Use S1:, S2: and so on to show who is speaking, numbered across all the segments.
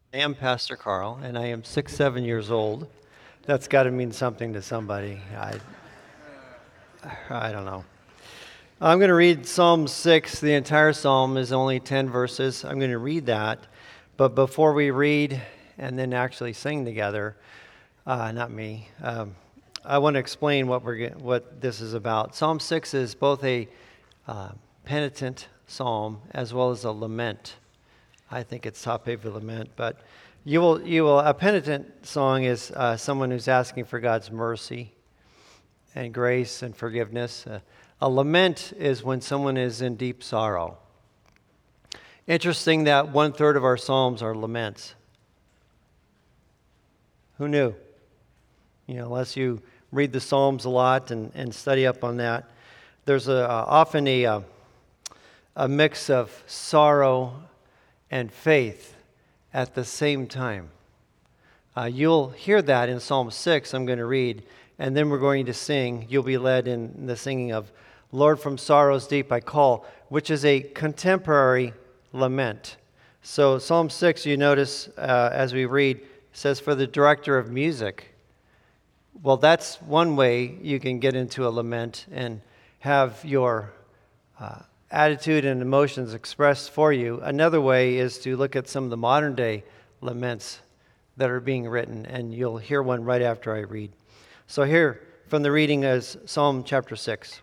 S1: I am Pastor Carl, and I am 7 years old. That's got to mean something to somebody. I don't know. I'm going to read Psalm 6. The entire psalm is only 10 verses. I'm going to read that. But before we read and then actually sing together, not me, I want to explain what this is about. Psalm 6 is both a penitent psalm as well as a lament. I think it's top of a lament, but a penitent song is someone who's asking for God's mercy and grace and forgiveness. A lament is when someone is in deep sorrow. Interesting that 1/3 of our psalms are laments. Who knew? Unless you read the Psalms a lot and study up on that, there's often a mix of sorrow and faith at the same time. You'll hear that in Psalm 6, I'm going to read, and then we're going to sing. You'll be led in the singing of Lord, from sorrows deep I call, which is a contemporary lament. So Psalm 6, you notice as we read, says for the director of music. Well, that's one way you can get into a lament and have your attitude and emotions expressed for you. Another way is to look at some of the modern day laments that are being written, and you'll hear one right after I read. So here from the reading is Psalm chapter 6.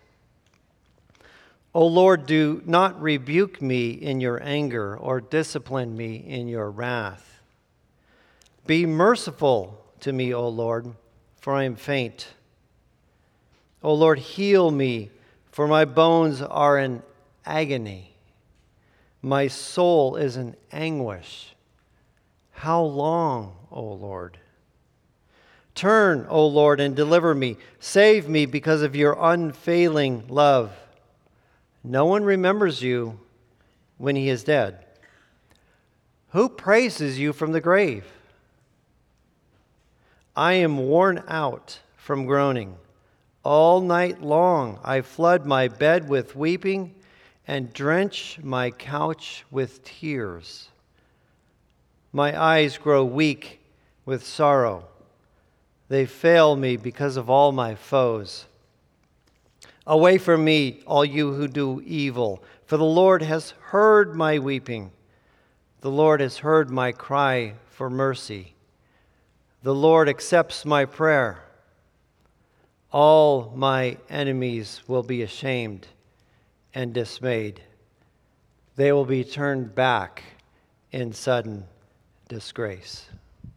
S1: O Lord, do not rebuke me in your anger or discipline me in your wrath. Be merciful to me, O Lord, for I am faint. O Lord, heal me, for my bones are in agony. My soul is in anguish. How long, O Lord? Turn, O Lord, and deliver me. Save me because of your unfailing love. No one remembers you when he is dead. Who praises you from the grave? I am worn out from groaning. All night long I flood my bed with weeping and drench my couch with tears. My eyes grow weak with sorrow. They fail me because of all my foes. Away from me, all you who do evil, for the Lord has heard my weeping. The Lord has heard my cry for mercy. The Lord accepts my prayer. All my enemies will be ashamed and dismayed. They will be turned back in sudden disgrace.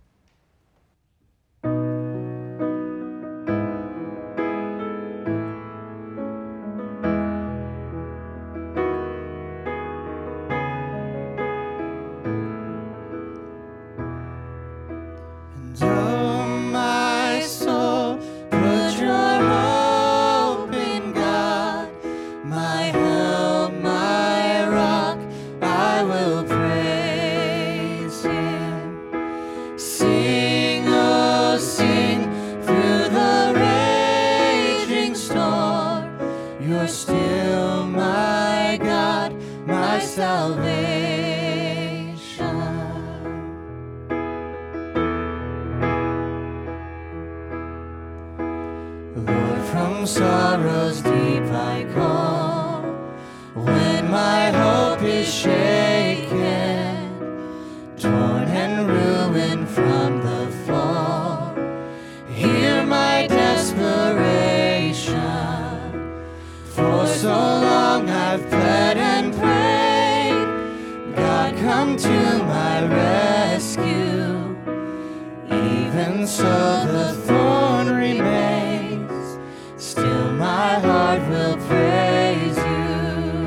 S2: Sorrows deep I call, when my hope is shaken, torn and ruined from the fall. Hear my desperation, for so long I've pled and prayed. God, come to my rescue, even so the thorn remains. Still my heart will praise you.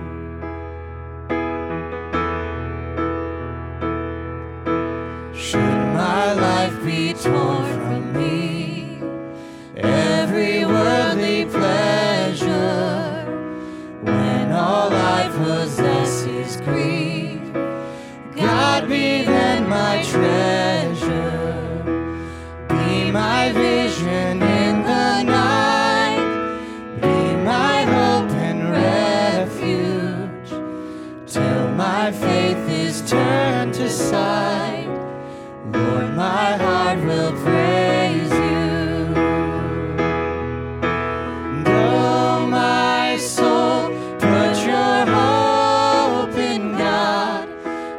S2: Should my life be torn from me, every worldly pleasure, when all I possess is grief, God be then my treasure, be my vision in the night. My faith is turned aside.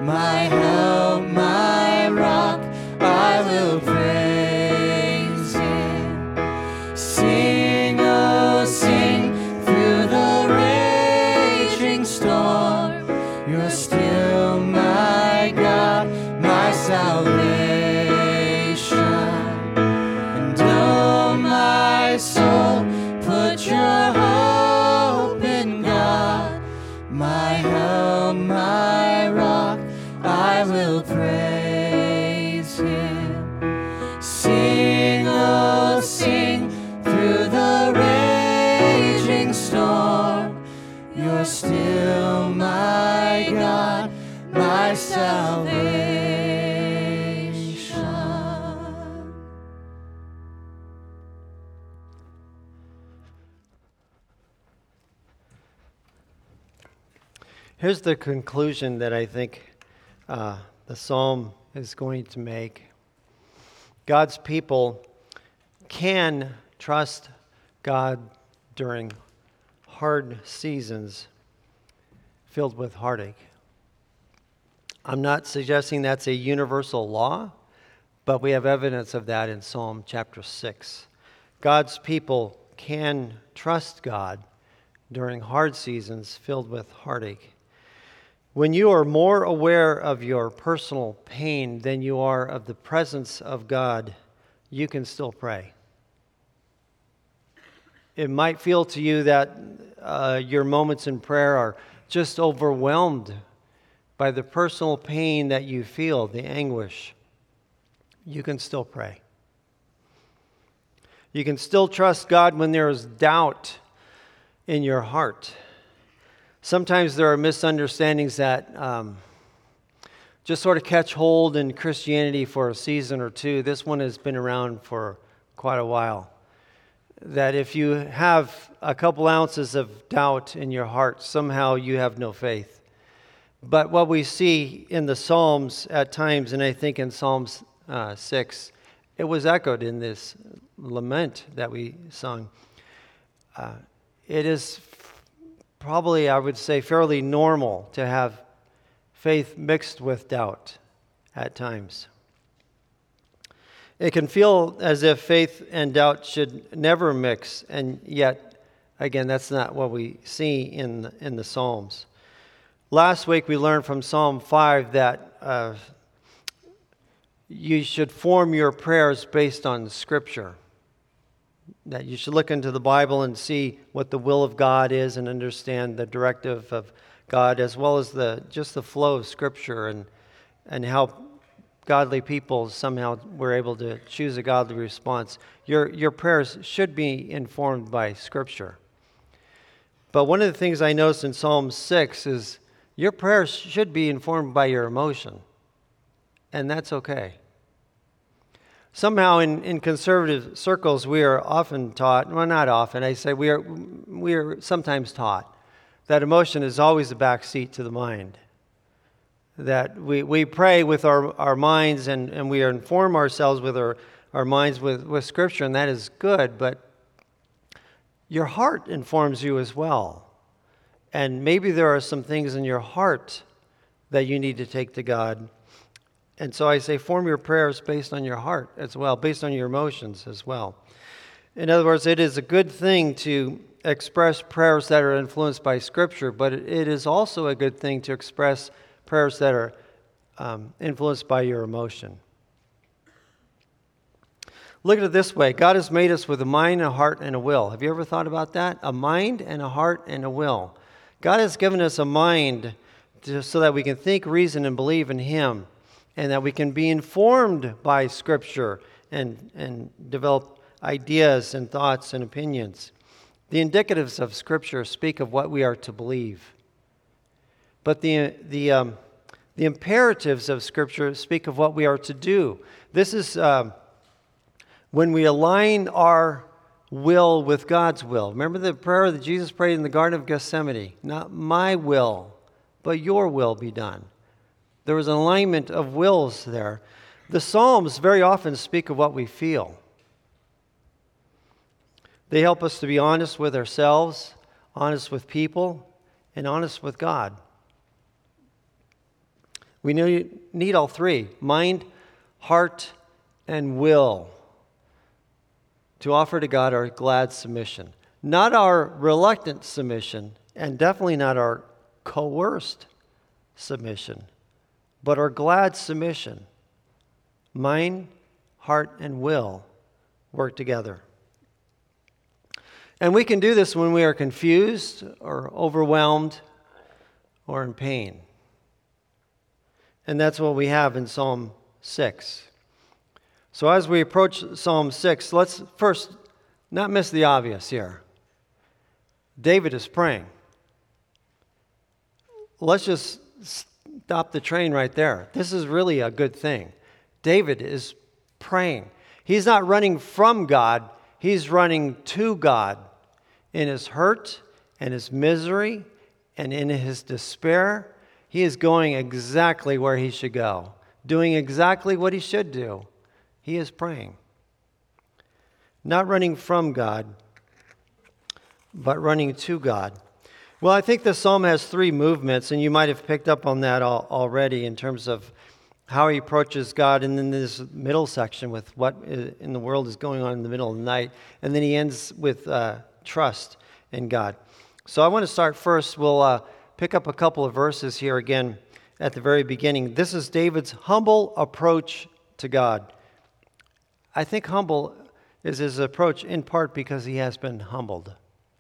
S2: my help, my rock, I will praise Him. Sing, oh sing, through the raging storm, You're still my God, my salvation. And oh my soul, put your hope in God, my help, my rock, I will praise Him. Sing, oh sing, through the raging storm, You're still my God, my salvation.
S1: Here's the conclusion that I think the psalm is going to make. God's people can trust God during hard seasons filled with heartache. I'm not suggesting that's a universal law, but we have evidence of that in Psalm chapter 6. God's people can trust God during hard seasons filled with heartache. When you are more aware of your personal pain than you are of the presence of God, you can still pray. It might feel to you that your moments in prayer are just overwhelmed by the personal pain that you feel, the anguish. You can still pray. You can still trust God when there is doubt in your heart. Sometimes there are misunderstandings that just sort of catch hold in Christianity for a season or two. This one has been around for quite a while. That if you have a couple ounces of doubt in your heart, somehow you have no faith. But what we see in the Psalms at times, and I think in Psalms 6, it was echoed in this lament that we sung. It is probably, I would say, fairly normal to have faith mixed with doubt at times. It can feel as if faith and doubt should never mix, and yet, again, that's not what we see in the Psalms. Last week we learned from Psalm 5 that you should form your prayers based on Scripture. That you should look into the Bible and see what the will of God is and understand the directive of God, as well as just the flow of Scripture and how godly people somehow were able to choose a godly response. Your prayers should be informed by Scripture. But one of the things I noticed in Psalm 6 is your prayers should be informed by your emotion, and that's okay. Somehow in conservative circles we are often taught, well, not often, I say we are sometimes taught that emotion is always a backseat to the mind. That we pray with our minds and we inform ourselves with our minds with Scripture, and that is good, but your heart informs you as well. And maybe there are some things in your heart that you need to take to God. And so I say form your prayers based on your heart as well, based on your emotions as well. In other words, it is a good thing to express prayers that are influenced by Scripture, but it is also a good thing to express prayers that are influenced by your emotion. Look at it this way. God has made us with a mind, a heart, and a will. Have you ever thought about that? A mind and a heart and a will. God has given us a mind so that we can think, reason, and believe in Him, and that we can be informed by Scripture and develop ideas and thoughts and opinions. The indicatives of Scripture speak of what we are to believe. But the imperatives of Scripture speak of what we are to do. This is when we align our will with God's will. Remember the prayer that Jesus prayed in the Garden of Gethsemane? Not my will, but your will be done. There was an alignment of wills there. The Psalms very often speak of what we feel. They help us to be honest with ourselves, honest with people, and honest with God. We need all three: mind, heart, and will, to offer to God our glad submission. Not our reluctant submission, and definitely not our coerced submission, but our glad submission. Mind, heart, and will work together. And we can do this when we are confused or overwhelmed or in pain. And that's what we have in Psalm 6. So as we approach Psalm 6, let's first not miss the obvious here. David is praying. Let's just stop the train right there. This is really a good thing. David is praying. He's not running from God. He's running to God in his hurt and his misery and in his despair. He is going exactly where he should go, doing exactly what he should do. He is praying. Not running from God, but running to God. Well, I think the psalm has three movements, and you might have picked up on that already in terms of how he approaches God, and then this middle section with what in the world is going on in the middle of the night, and then he ends with trust in God. So I want to start first. We'll pick up a couple of verses here again at the very beginning. This is David's humble approach to God. I think humble is his approach in part because he has been humbled.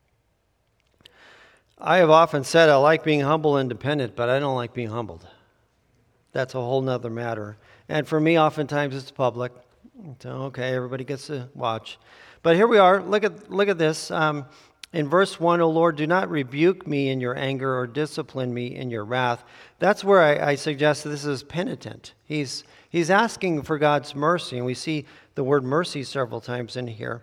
S1: I have often said I like being humble and dependent, but I don't like being humbled. That's a whole nother matter. And for me, oftentimes it's public. So, okay, everybody gets to watch. But here we are. Look at this. In verse 1, O Lord, do not rebuke me in your anger or discipline me in your wrath. That's where I suggest that this is penitent. He's asking for God's mercy, and we see the word mercy several times in here.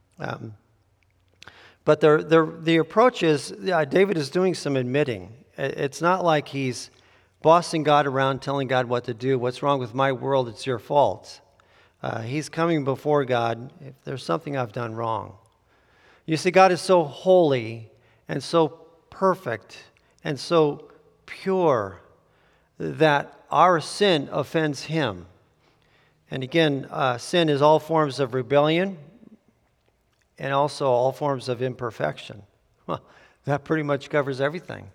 S1: But the approach is, David is doing some admitting. It's not like he's bossing God around, telling God what to do. What's wrong with my world? It's your fault. He's coming before God if there's something I've done wrong. You see, God is so holy and so perfect and so pure that our sin offends him. And again, sin is all forms of rebellion and also all forms of imperfection. Well, that pretty much covers everything.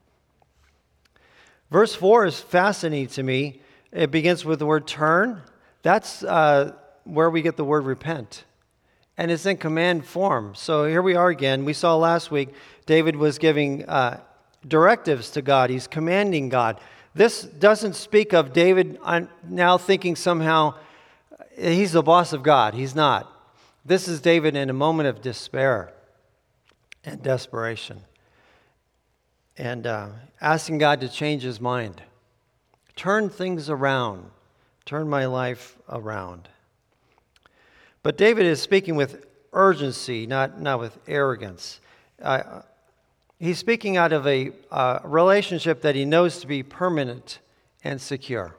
S1: Verse 4 is fascinating to me. It begins with the word turn. That's where we get the word repent. And it's in command form. So here we are again. We saw last week David was giving directives to God. He's commanding God. This doesn't speak of David now thinking somehow he's the boss of God. He's not. This is David in a moment of despair and desperation. And asking God to change his mind. Turn things around. Turn my life around. But David is speaking with urgency, not with arrogance. He's speaking out of a relationship that he knows to be permanent and secure.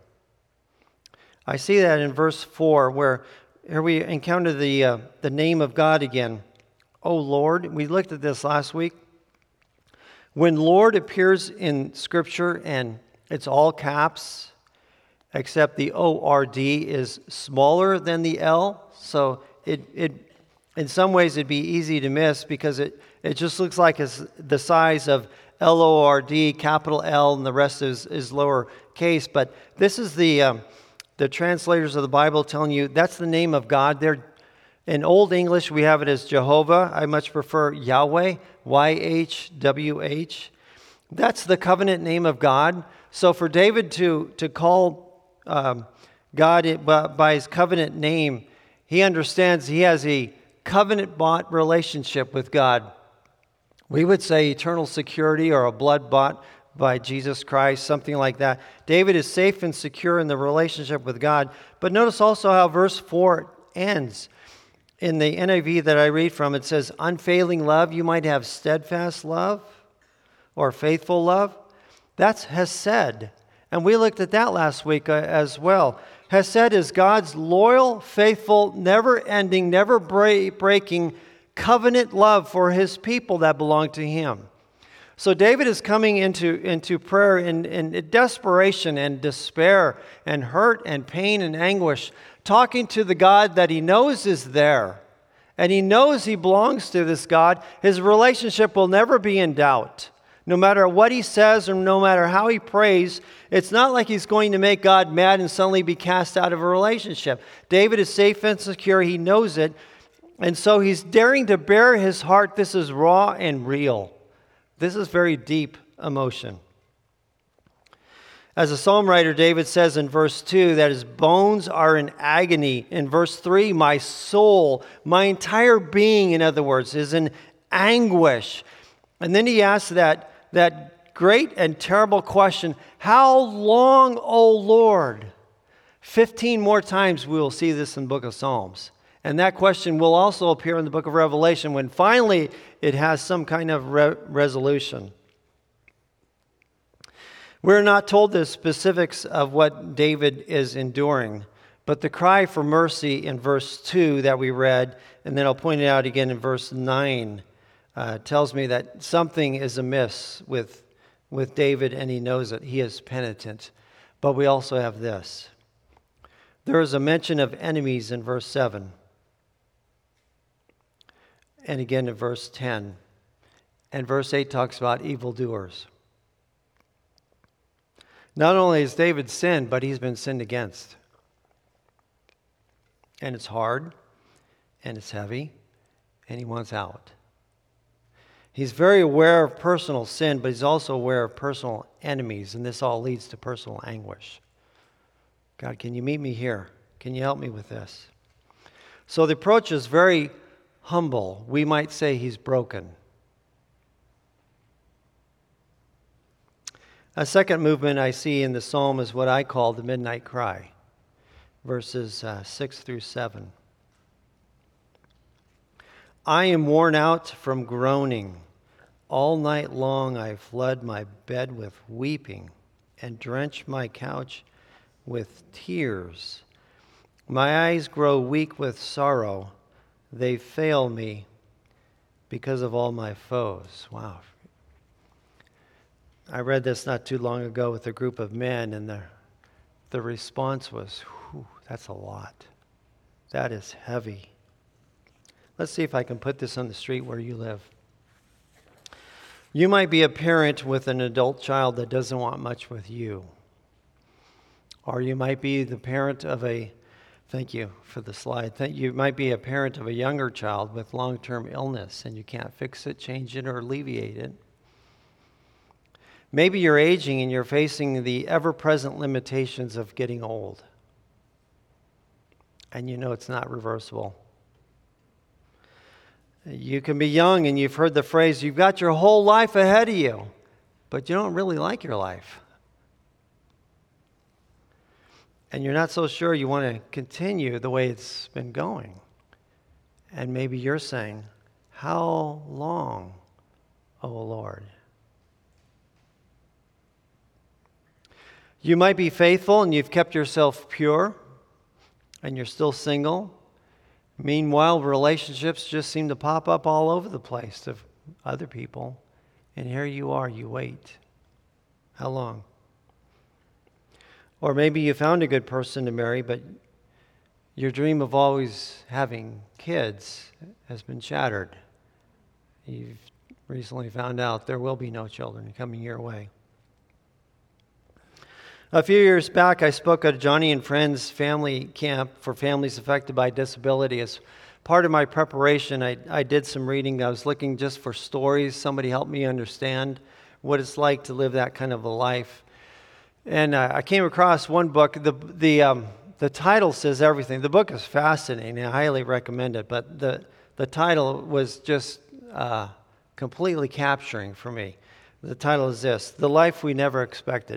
S1: I see that in verse 4, where here we encounter the name of God again. O Lord, we looked at this last week. When Lord appears in Scripture, and it's all caps, except the O-R-D is smaller than the L, so it in some ways it'd be easy to miss because it just looks like it's the size of L-O-R-D, capital L, and the rest is lower case. But this is the translators of the Bible telling you that's the name of God. In Old English, we have it as Jehovah. I much prefer Yahweh, Y-H-W-H. That's the covenant name of God. So for David to call God by his covenant name, he understands he has a covenant-bought relationship with God. We would say eternal security or a blood-bought by Jesus Christ, something like that. David is safe and secure in the relationship with God. But notice also how verse 4 ends. In the NIV that I read from, it says, unfailing love. You might have steadfast love or faithful love. That's hesed. And we looked at that last week as well. Hesed is God's loyal, faithful, never-ending, never-breaking covenant love for his people that belong to him. So David is coming into prayer in desperation and despair and hurt and pain and anguish, talking to the God that he knows is there. And he knows he belongs to this God. His relationship will never be in doubt. No matter what he says or no matter how he prays, it's not like he's going to make God mad and suddenly be cast out of a relationship. David is safe and secure. He knows it. And so he's daring to bare his heart. This is raw and real. This is very deep emotion. As a psalm writer, David says in verse 2 that his bones are in agony. In verse 3, my soul, my entire being, in other words, is in anguish. And then he asks that great and terrible question, how long, O Lord? 15 more times we will see this in the book of Psalms. And that question will also appear in the book of Revelation when finally it has some kind of resolution. We're not told the specifics of what David is enduring, but the cry for mercy in verse 2 that we read, and then I'll point it out again in verse 9, tells me that something is amiss with David, and he knows it. He is penitent. But we also have this. There is a mention of enemies in verse 7. And again in verse 10. And verse 8 talks about evildoers. Not only has David sinned, but he's been sinned against. And it's hard, and it's heavy, and he wants out. He's very aware of personal sin, but he's also aware of personal enemies, and this all leads to personal anguish. God, can you meet me here? Can you help me with this? So the approach is very humble. We might say he's broken. A second movement I see in the psalm is what I call the midnight cry, verses 6 through 7. I am worn out from groaning. All night long I flood my bed with weeping and drench my couch with tears. My eyes grow weak with sorrow. They fail me because of all my foes. Wow. I read this not too long ago with a group of men, and the response was, that's a lot. That is heavy. Let's see if I can put this on the street where you live. You might be a parent with an adult child that doesn't want much with you. Or you might be the parent of thank you for the slide. You might be a parent of a younger child with long-term illness, and you can't fix it, change it, or alleviate it. Maybe you're aging and you're facing the ever-present limitations of getting old. And you know it's not reversible. You can be young and you've heard the phrase, you've got your whole life ahead of you, but you don't really like your life. And you're not so sure you want to continue the way it's been going. And maybe you're saying, how long, O Lord? You might be faithful and you've kept yourself pure and you're still single. Meanwhile, relationships just seem to pop up all over the place to other people. And here you are, you wait. How long? Or maybe you found a good person to marry, but your dream of always having kids has been shattered. You've recently found out there will be no children coming your way. A few years back, I spoke at a Johnny and Friends family camp for families affected by disability. As part of my preparation, I did some reading. I was looking just for stories. Somebody helped me understand what it's like to live that kind of a life. And I came across one book. The title says everything. The book is fascinating. I highly recommend it. But the title was just completely capturing for me. The title is this: The Life We Never Expected.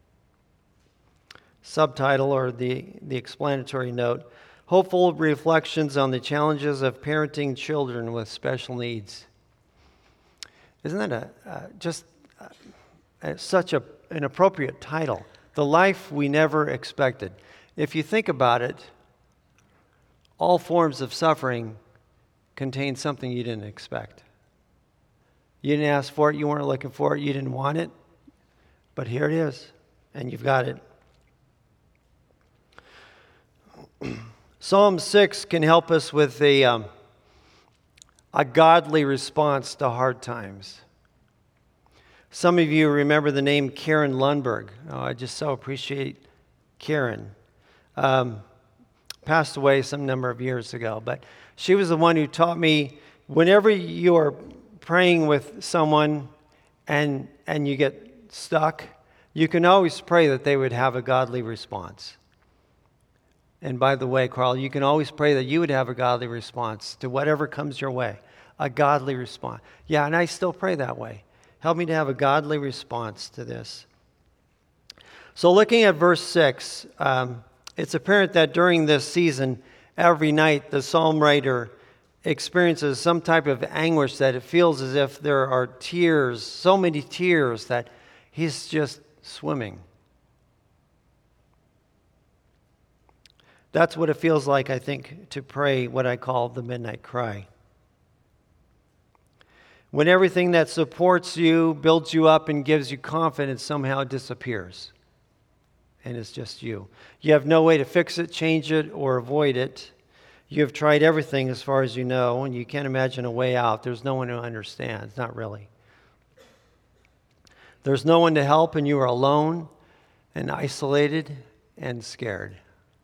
S1: Subtitle, or the explanatory note: Hopeful reflections on the challenges of parenting children with special needs. Isn't that such an appropriate title? The Life We Never Expected. If you think about it, all forms of suffering contain something you didn't expect. You didn't ask for it. You weren't looking for it. You didn't want it. But here it is, and you've got it. Psalm 6 can help us with a godly response to hard times. Some of you remember the name Karen Lundberg. Oh, I just so appreciate Karen. Passed away some number of years ago, but she was the one who taught me whenever you are praying with someone and you get stuck, you can always pray that they would have a godly response. And by the way, Carl, you can always pray that you would have a godly response to whatever comes your way. A godly response. Yeah, and I still pray that way. Help me to have a godly response to this. So looking at verse 6, it's apparent that during this season, every night, the psalm writer experiences some type of anguish that it feels as if there are tears, so many tears that he's just swimming. That's what it feels like, I think, to pray what I call the midnight cry. When everything that supports you, builds you up, and gives you confidence somehow disappears. And it's just you. You have no way to fix it, change it, or avoid it. You have tried everything as far as you know, and you can't imagine a way out. There's no one who understands, not really. There's no one to help, and you are alone and isolated and scared.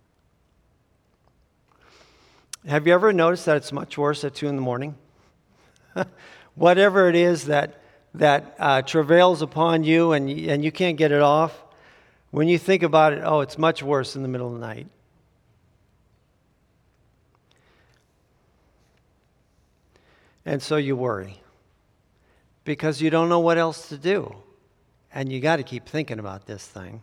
S1: Have you ever noticed that it's much worse at 2 in the morning? Whatever it is that travails upon you and you can't get it off, when you think about it, it's much worse in the middle of the night. And so you worry because you don't know what else to do. And you got to keep thinking about this thing.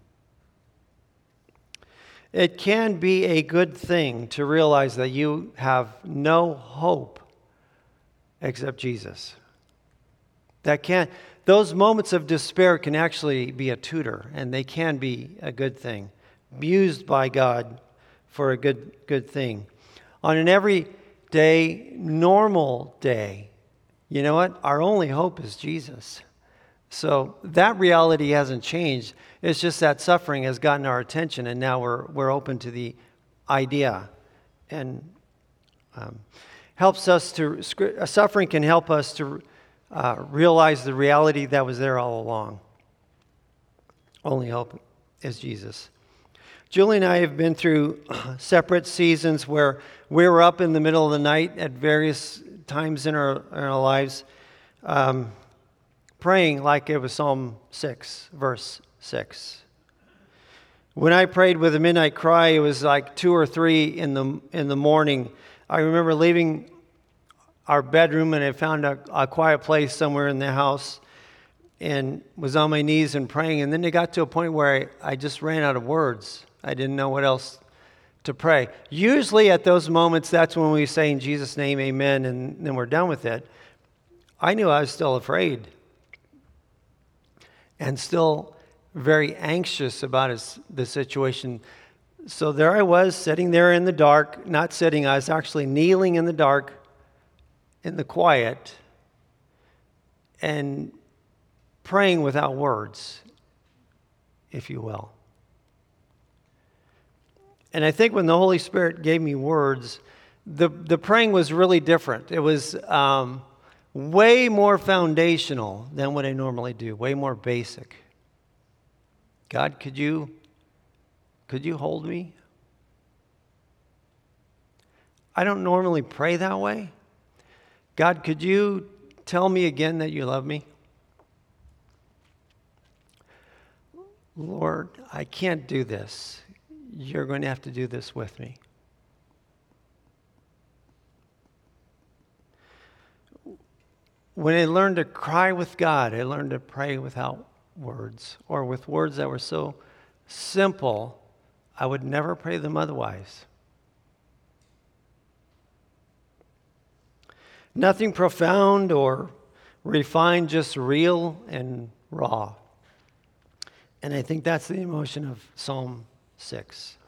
S1: It can be a good thing to realize that you have no hope except Jesus. Those moments of despair can actually be a tutor, and they can be a good thing, used by God for a good thing. On an everyday, normal day, you know what? Our only hope is Jesus. So that reality hasn't changed. It's just that suffering has gotten our attention, and now we're open to the idea, and helps us to. Suffering can help us to realize the reality that was there all along. Only hope is Jesus. Julie and I have been through separate seasons where we were up in the middle of the night at various times in our lives, praying like it was Psalm 6, verse 6. When I prayed with a midnight cry, it was like 2 or 3 in the morning. I remember leaving our bedroom, and I found a quiet place somewhere in the house and was on my knees and praying. And then it got to a point where I just ran out of words. I didn't know what else to pray. Usually at those moments, that's when we say in Jesus' name, amen, and then we're done with it. I knew I was still afraid and still very anxious about the situation. So there I was, sitting there in the dark, not sitting, I was actually kneeling in the dark, in the quiet, and praying without words, if you will. And I think when the Holy Spirit gave me words, the praying was really different. It was way more foundational than what I normally do, way more basic. God, could you hold me? I don't normally pray that way. God, could you tell me again that you love me? Lord, I can't do this. You're going to have to do this with me. When I learned to cry with God, I learned to pray without words, or with words that were so simple, I would never pray them otherwise. Nothing profound or refined, just real and raw. And I think that's the emotion of Psalm 6.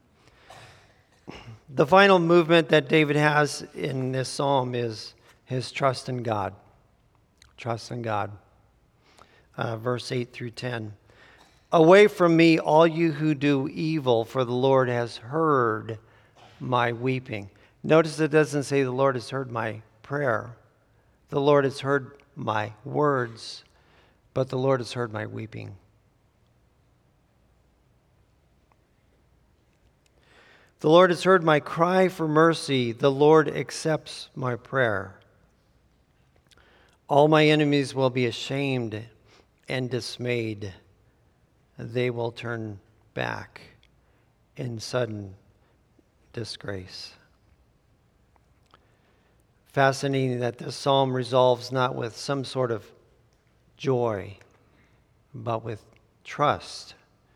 S1: The final movement that David has in this psalm is his trust in God. Trust in God. Verse 8 through 10. Away from me, all you who do evil, for the Lord has heard my weeping. Notice it doesn't say the Lord has heard my prayer. The Lord has heard my words, but the Lord has heard my weeping. The Lord has heard my cry for mercy. The Lord accepts my prayer. All my enemies will be ashamed and dismayed. They will turn back in sudden disgrace. Fascinating that this psalm resolves not with some sort of joy, but with trust.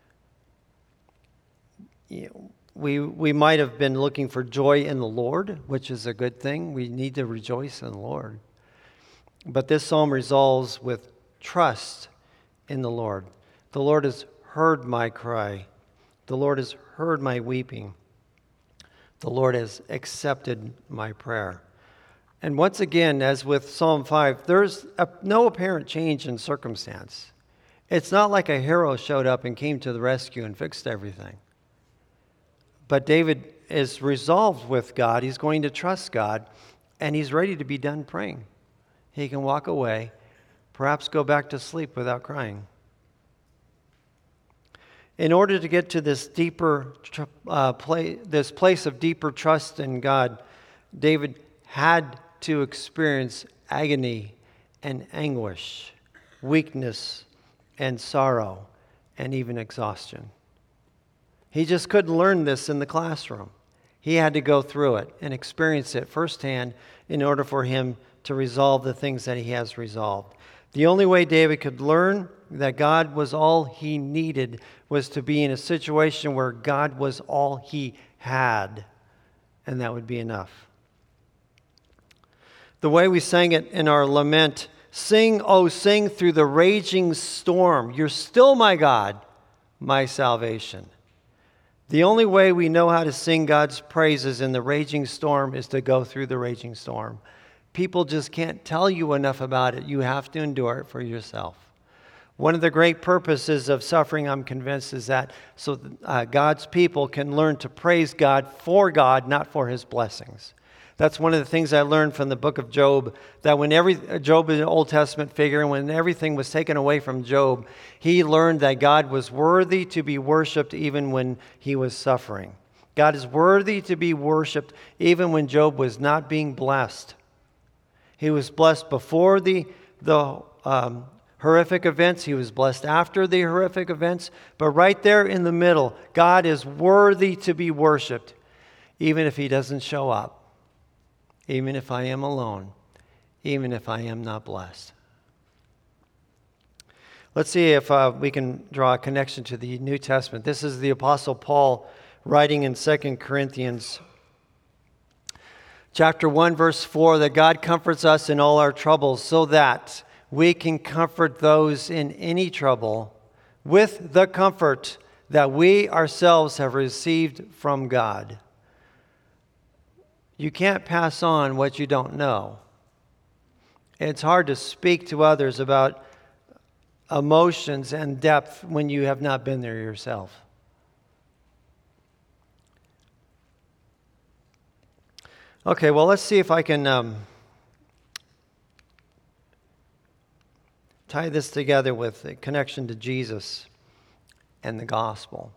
S1: We might have been looking for joy in the Lord, which is a good thing. We need to rejoice in the Lord. But this psalm resolves with trust in the Lord. The Lord has heard my cry. The Lord has heard my weeping. The Lord has accepted my prayer. And once again, as with Psalm 5, there's no apparent change in circumstance. It's not like a hero showed up and came to the rescue and fixed everything. But David is resolved with God. He's going to trust God, and he's ready to be done praying. He can walk away, perhaps go back to sleep without crying. In order to get to this deeper this place of deeper trust in God, David had to experience agony and anguish, weakness and sorrow, and even exhaustion. He just couldn't learn this in the classroom. He had to go through it and experience it firsthand in order for him to resolve the things that he has resolved. The only way David could learn that God was all he needed was to be in a situation where God was all he had, and that would be enough. The way we sang it in our lament, sing, oh, sing through the raging storm. You're still my God, my salvation. The only way we know how to sing God's praises in the raging storm is to go through the raging storm. People just can't tell you enough about it. You have to endure it for yourself. One of the great purposes of suffering, I'm convinced, is that so God's people can learn to praise God, not for his blessings. That's one of the things I learned from the book of Job, that when Job is an Old Testament figure, and when everything was taken away from Job, he learned that God was worthy to be worshiped even when he was suffering. God is worthy to be worshiped even when Job was not being blessed. He was blessed before the horrific events. He was blessed after the horrific events. But right there in the middle, God is worthy to be worshiped, even if he doesn't show up, even if I am alone, even if I am not blessed. Let's see if we can draw a connection to the New Testament. This is the Apostle Paul writing in 2 Corinthians Chapter 1, verse 4, that God comforts us in all our troubles so that we can comfort those in any trouble with the comfort that we ourselves have received from God. You can't pass on what you don't know. It's hard to speak to others about emotions and depth when you have not been there yourself. Okay, well, let's see if I can tie this together with a connection to Jesus and the gospel.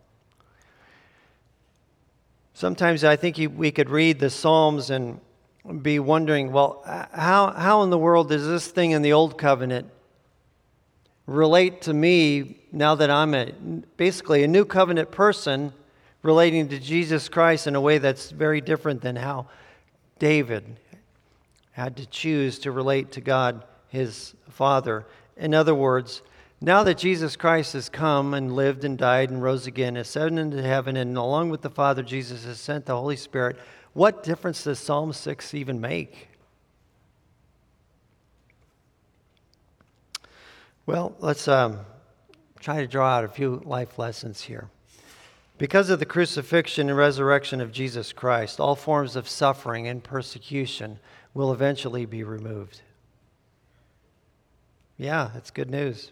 S1: Sometimes I think we could read the Psalms and be wondering, well, how in the world does this thing in the Old Covenant relate to me now that I'm basically a new covenant person relating to Jesus Christ in a way that's very different than how David had to choose to relate to God, his Father. In other words, now that Jesus Christ has come and lived and died and rose again, ascended into heaven, and along with the Father, Jesus has sent the Holy Spirit, what difference does Psalm 6 even make? Well, let's try to draw out a few life lessons here. Because of the crucifixion and resurrection of Jesus Christ, all forms of suffering and persecution will eventually be removed. Yeah, it's good news.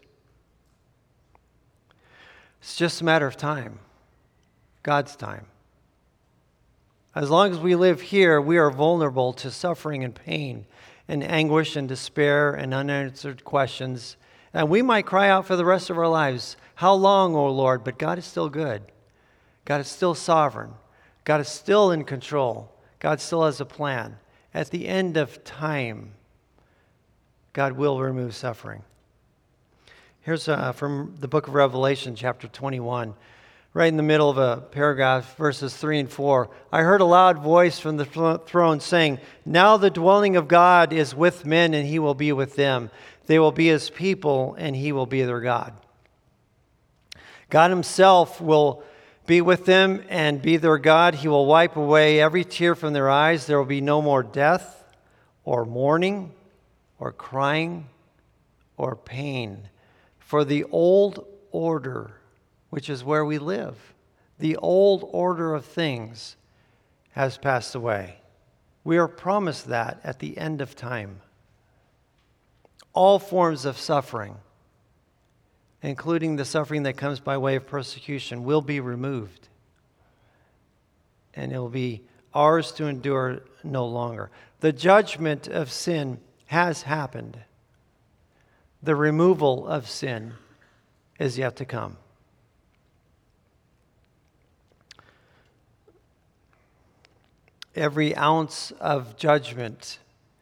S1: It's just a matter of time, God's time. As long as we live here, we are vulnerable to suffering and pain and anguish and despair and unanswered questions. And we might cry out for the rest of our lives, "How long, O Lord?" But God is still good. God is still sovereign. God is still in control. God still has a plan. At the end of time, God will remove suffering. Here's from the book of Revelation, chapter 21. Right in the middle of a paragraph, verses 3 and 4. "I heard a loud voice from the throne saying, 'Now the dwelling of God is with men, and he will be with them. They will be his people, and he will be their God.'" God himself will be with them and be their God. He will wipe away every tear from their eyes. There will be no more death or mourning or crying or pain. For the old order, which is where we live, the old order of things has passed away. We are promised that at the end of time. All forms of suffering, including the suffering that comes by way of persecution, will be removed. And it will be ours to endure no longer. The judgment of sin has happened. The removal of sin is yet to come. Every ounce of judgment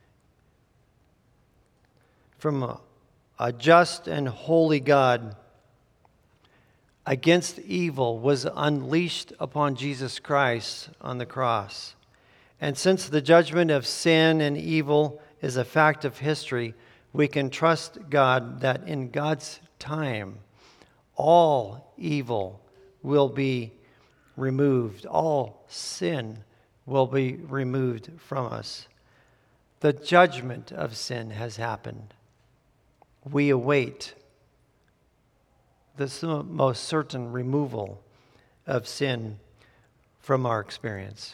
S1: from a just and holy God against evil was unleashed upon Jesus Christ on the cross. And since the judgment of sin and evil is a fact of history, we can trust God that in God's time, all evil will be removed. All sin will be removed from us. The judgment of sin has happened. We await the most certain removal of sin from our experience.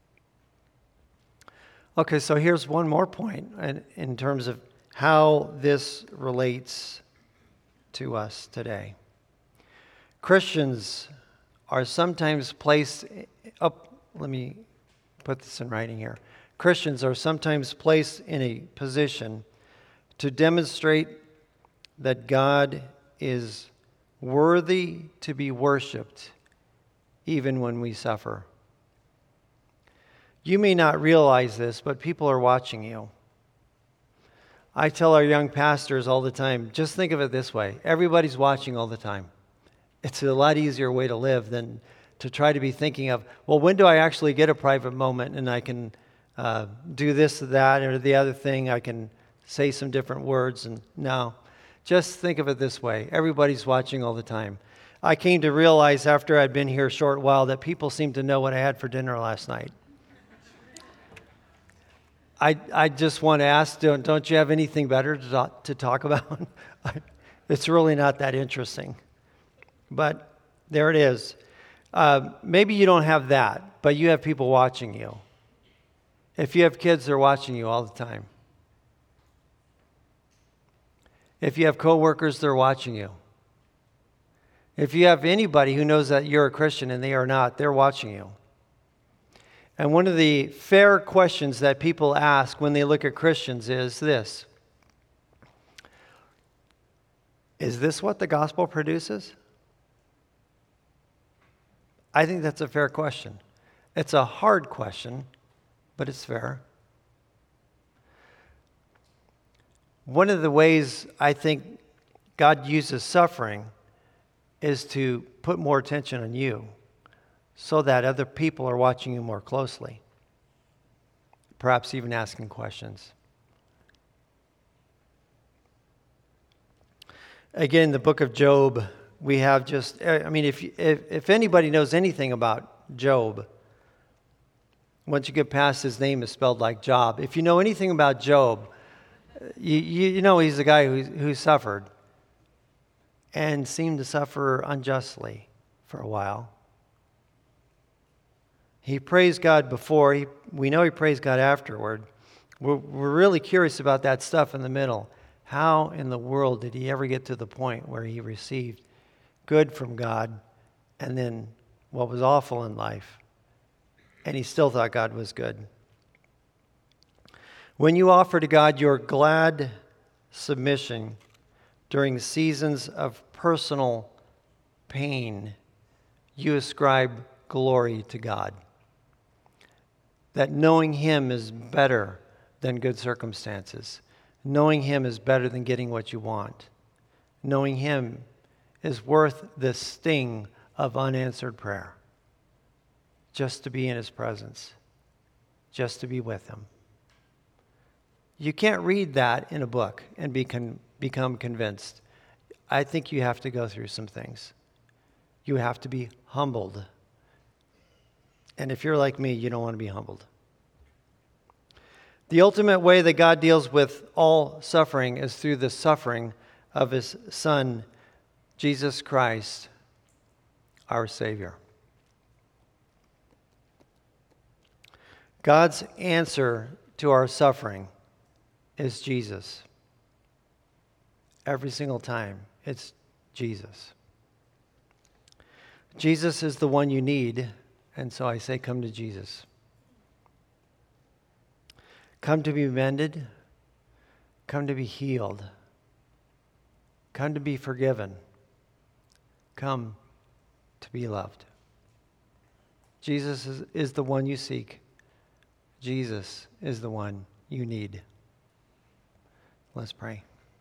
S1: Okay, so here's one more point in terms of how this relates to us today. Christians are sometimes placed up, let me put this in writing here. Christians are sometimes placed in a position to demonstrate that God is worthy to be worshiped even when we suffer. You may not realize this, but people are watching you. I tell our young pastors all the time, just think of it this way. Everybody's watching all the time. It's a lot easier way to live than to try to be thinking of, well, when do I actually get a private moment and I can do this or that or the other thing? I can say some different words. And no, just think of it this way. Everybody's watching all the time. I came to realize after I'd been here a short while that people seem to know what I had for dinner last night. I just want to ask, don't you have anything better to talk about? It's really not that interesting. But there it is. Maybe you don't have that, but you have people watching you. If you have kids, they're watching you all the time. If you have coworkers, they're watching you. If you have anybody who knows that you're a Christian and they are not, they're watching you. And one of the fair questions that people ask when they look at Christians is this: is this what the gospel produces? I think that's a fair question. It's a hard question, but it's fair. One of the ways I think God uses suffering is to put more attention on you so that other people are watching you more closely, perhaps even asking questions. Again, the book of Job, we have if anybody knows anything about Job, once you get past his name is spelled like Job. If you know anything about Job, you know he's a guy who suffered and seemed to suffer unjustly for a while. He praised God before. We know he praised God afterward. We're really curious about that stuff in the middle. How in the world did he ever get to the point where he received good from God and then what was awful in life? And he still thought God was good. When you offer to God your glad submission during seasons of personal pain, you ascribe glory to God. That knowing him is better than good circumstances. Knowing him is better than getting what you want. Knowing him is worth the sting of unanswered prayer. Just to be in his presence. Just to be with him. You can't read that in a book and become convinced. I think you have to go through some things. You have to be humbled. And if you're like me, you don't want to be humbled. The ultimate way that God deals with all suffering is through the suffering of his Son, Jesus Christ, our Savior. God's answer to our suffering is Jesus. Every single time, it's Jesus. Jesus is the one you need, and so I say, come to Jesus. Come to be mended. Come to be healed. Come to be forgiven. Come to be loved. Jesus is the one you seek. Jesus is the one you need. Let's pray.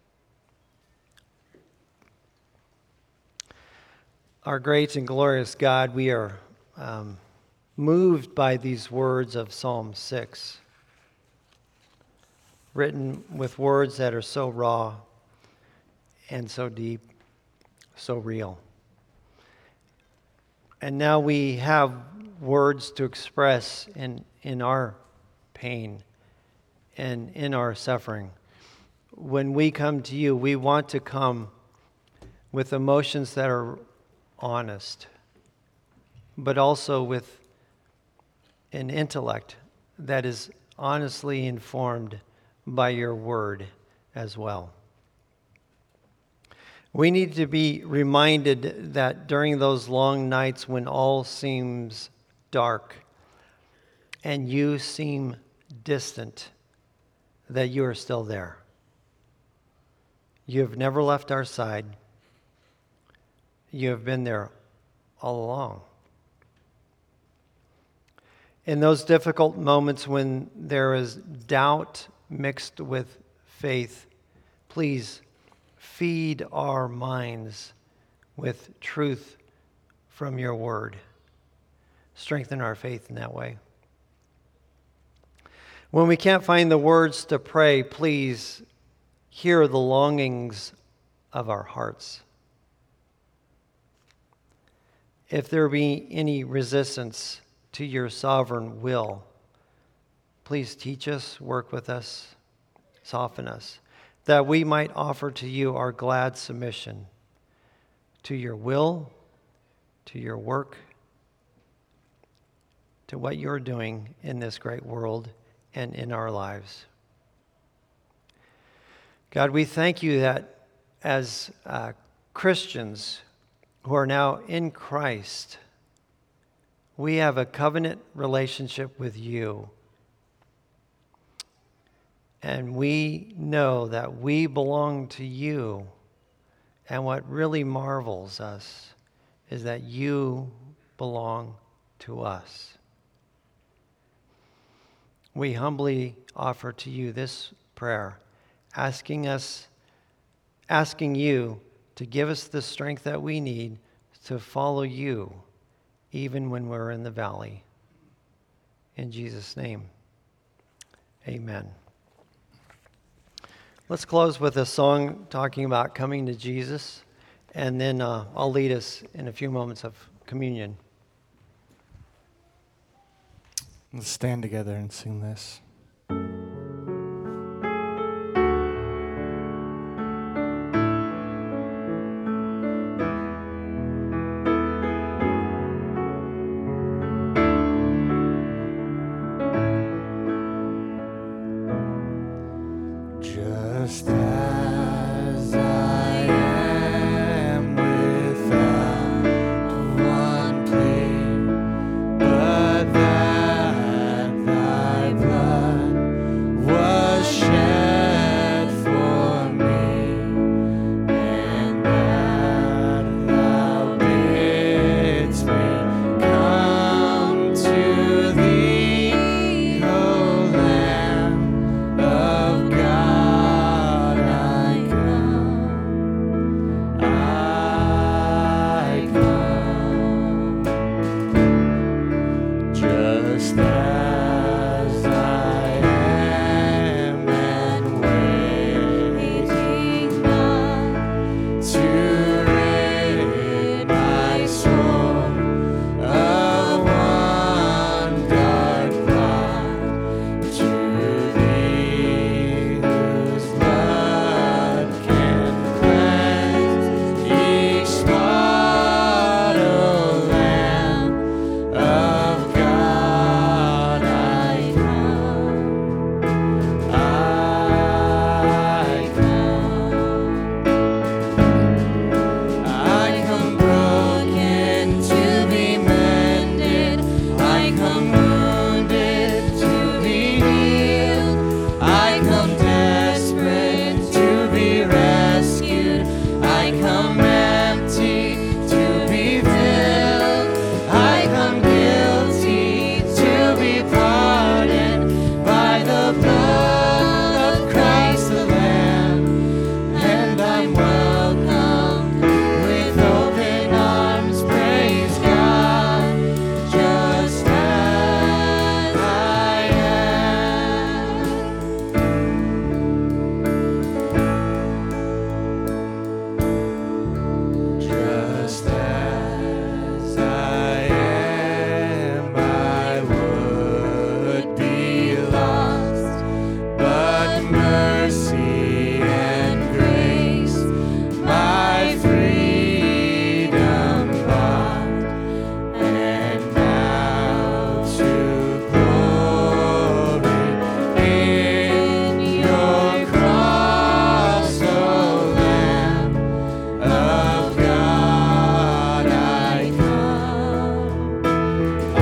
S1: Our great and glorious God, we are moved by these words of Psalm 6, written with words that are so raw and so deep, so real. And now we have words to express in our pain and in our suffering. When we come to you, we want to come with emotions that are honest, but also with an intellect that is honestly informed by your word as well. We need to be reminded that during those long nights when all seems dark and you seem distant, that you are still there. You have never left our side. You have been there all along. In those difficult moments when there is doubt mixed with faith, please feed our minds with truth from your word. Strengthen our faith in that way. When we can't find the words to pray, please hear the longings of our hearts. If there be any resistance to your sovereign will, please teach us, work with us, soften us, that we might offer to you our glad submission to your will, to your work, to what you're doing in this great world and in our lives. God, we thank you that as Christians who are now in Christ, we have a covenant relationship with you. And we know that we belong to you. And what really marvels us is that you belong to us. We humbly offer to you this prayer, asking you to give us the strength that we need to follow you, even when we're in the valley. In Jesus' name, amen. Let's close with a song talking about coming to Jesus, and then I'll lead us in a few moments of communion.
S2: Let's stand together and sing this. Just as just as I am, and waiting not to rid my soul of one dark cloud, to Thee whose blood can cleanse each spot, O Lamb of God, I come. I come broken to be mended. I come wounded to be healed. I come desperate to be rescued. I come empty to be filled. I come guilty to be pardoned by the blood of Christ the Lamb. And I'm welcomed with open arms, praise God, just as I am. Just as I am, I would be lost, but mercy and grace my freedom bought, and now to glory in your cross, O Lamb of God, I come. I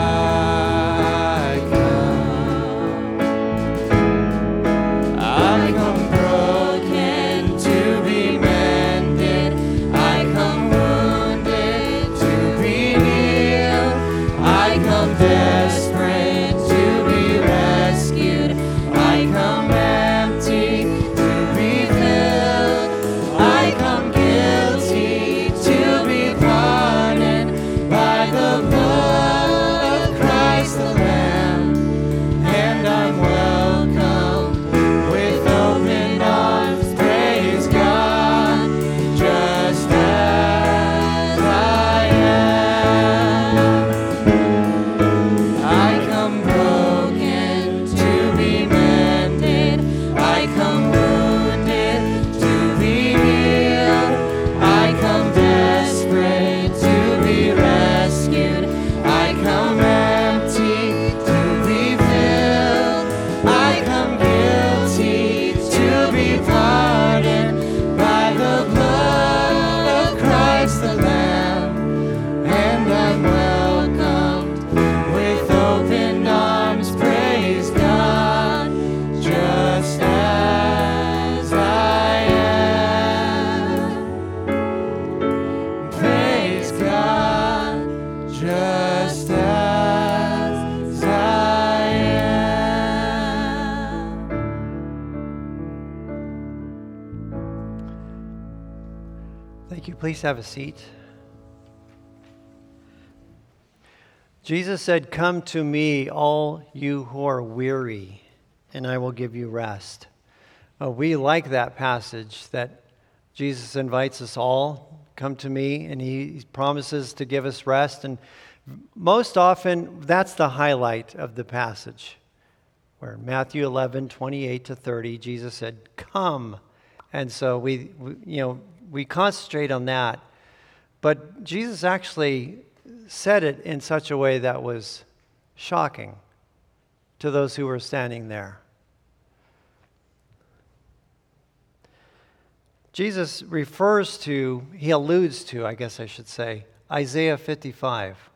S2: come broken to be mended. I come wounded to be healed. I come desperate to be rescued. I come empty to be filled. I come guilty to be pardoned by the blood of Christ the Lamb. And I'm welcome with open arms, praise God, just as I am. I come broken to be mended. I come wounded to be healed. I come desperate to be rescued. I come empty to be filled. I come guilty to be pardoned by the blood of Christ the Lamb. And I'm welcomed with open arms, praise God, just as I am. Praise God, just as I am.
S1: Thank you. Please have a seat. Jesus said, "Come to me, all you who are weary, and I will give you rest." We like that passage that Jesus invites us all, come to me, and he promises to give us rest. And most often, that's the highlight of the passage, where Matthew 11:28-30, Jesus said, "Come." And so we concentrate on that. But Jesus actually said it in such a way that was shocking to those who were standing there. Jesus he alludes to, I guess I should say, Isaiah 55.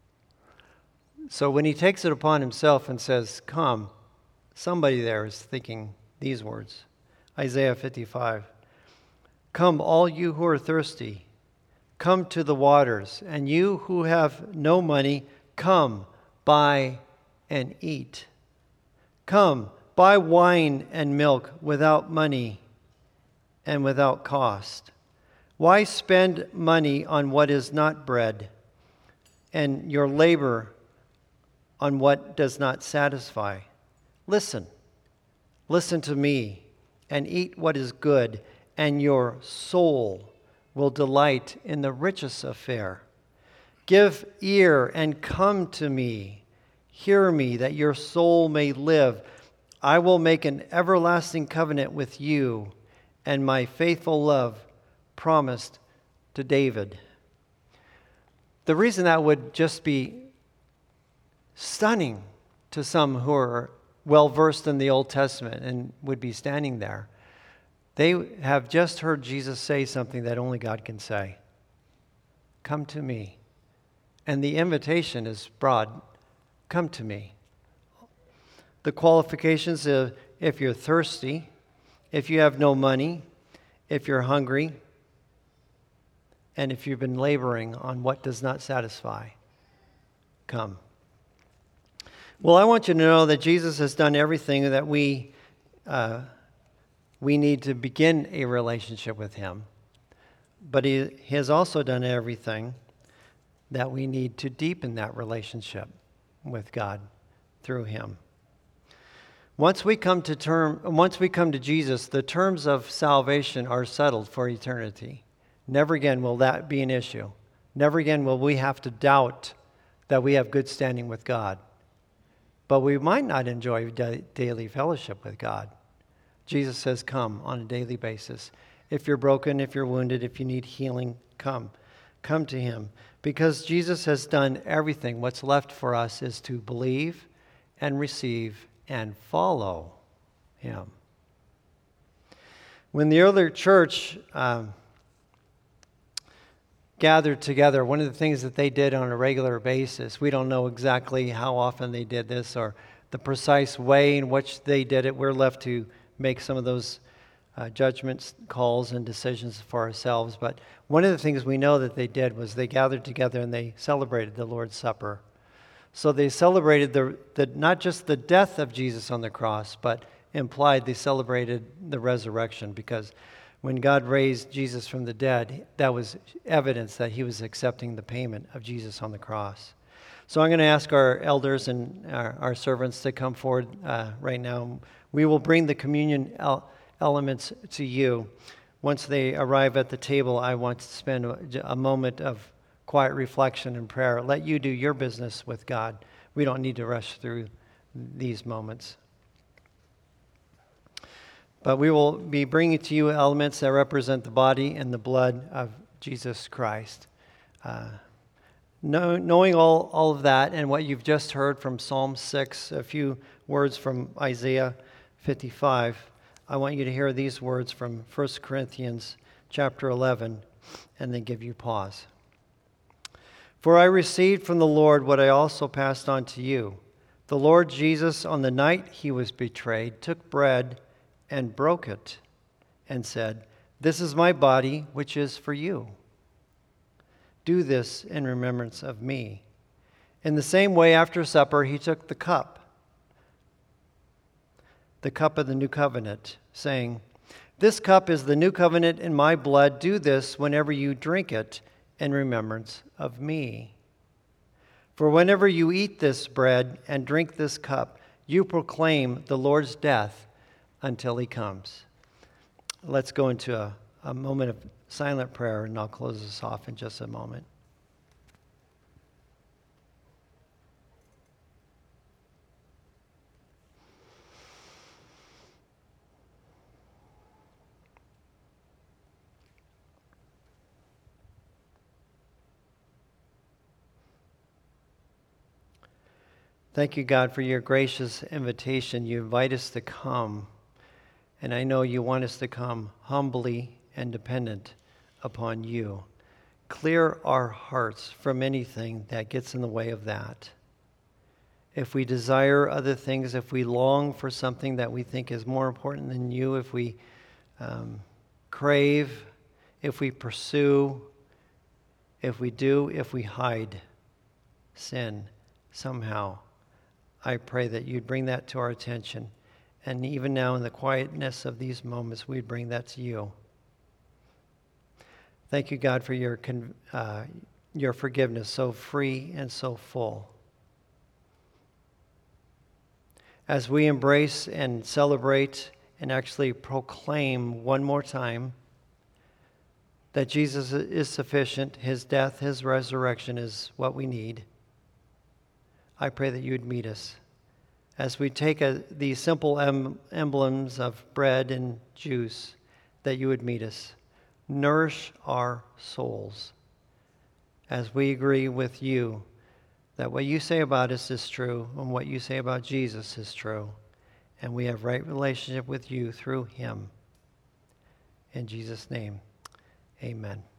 S1: So when he takes it upon himself and says, "Come," somebody there is thinking these words. Isaiah 55. "Come, all you who are thirsty, come to the waters, and you who have no money, come, buy and eat. Come, buy wine and milk without money and without cost. Why spend money on what is not bread, and your labor on what does not satisfy. Listen to me, and eat what is good, and your soul will delight in the richest of fare. Give ear and come to me. Hear me, that your soul may live. I will make an everlasting covenant with you, and my faithful love promised to David. The reason that would just be stunning to some who are well versed in the Old Testament and would be standing there, they have just heard Jesus say something that only God can say. Come to me. And the invitation is broad. Come to me. The qualifications of if you're thirsty, if you have no money, if you're hungry, and if you've been laboring on what does not satisfy, come. Well, I want you to know that Jesus has done everything that we need to begin a relationship with him. But he has also done everything that we need to deepen that relationship with God through him. Once we come to Jesus, the terms of salvation are settled for eternity. Never again will that be an issue. Never again will we have to doubt that we have good standing with God. But we might not enjoy daily fellowship with God. Jesus says, come on a daily basis. If you're broken, if you're wounded, if you need healing, come. Come to him. Because Jesus has done everything. What's left for us is to believe and receive and follow him. When the early church gathered together, one of the things that they did on a regular basis, we don't know exactly how often they did this or the precise way in which they did it. We're left to make some of those judgments, calls, and decisions for ourselves. But one of the things we know that they did was they gathered together and they celebrated the Lord's Supper. So they celebrated not just the death of Jesus on the cross, but implied they celebrated the resurrection, because when God raised Jesus from the dead, that was evidence that he was accepting the payment of Jesus on the cross. So I'm going to ask our elders and our servants to come forward right now. We will bring the communion elements to you. Once they arrive at the table, I want to spend a moment of quiet reflection and prayer. Let you do your business with God. We don't need to rush through these moments. But we will be bringing to you elements that represent the body and the blood of Jesus Christ. Knowing all of that and what you've just heard from Psalm 6, a few words from Isaiah 55, I want you to hear these words from 1 Corinthians chapter 11 and then give you pause. For I received from the Lord what I also passed on to you. The Lord Jesus, on the night he was betrayed, took bread and broke it and said, "This is my body, which is for you. Do this in remembrance of me." In the same way, after supper, he took the cup of the new covenant, saying, "This cup is the new covenant in my blood. Do this whenever you drink it in remembrance of me. For whenever you eat this bread and drink this cup, you proclaim the Lord's death until he comes." Let's go into a moment of silent prayer, and I'll close this off in just a moment. Thank you, God, for your gracious invitation. You invite us to come, and I know you want us to come humbly and dependent upon you. Clear our hearts from anything that gets in the way of that. If we desire other things, if we long for something that we think is more important than you, if we crave, if we pursue, if we hide sin somehow, I pray that you'd bring that to our attention. And even now in the quietness of these moments, we'd bring that to you. Thank you, God, for your forgiveness, so free and so full. as we embrace and celebrate and actually proclaim one more time that Jesus is sufficient, his death, his resurrection is what we need, I pray that you would meet us. As we take these simple emblems of bread and juice, that you would meet us. Nourish our souls as we agree with you that what you say about us is true and what you say about Jesus is true, and we have right relationship with you through him. In Jesus' name, amen.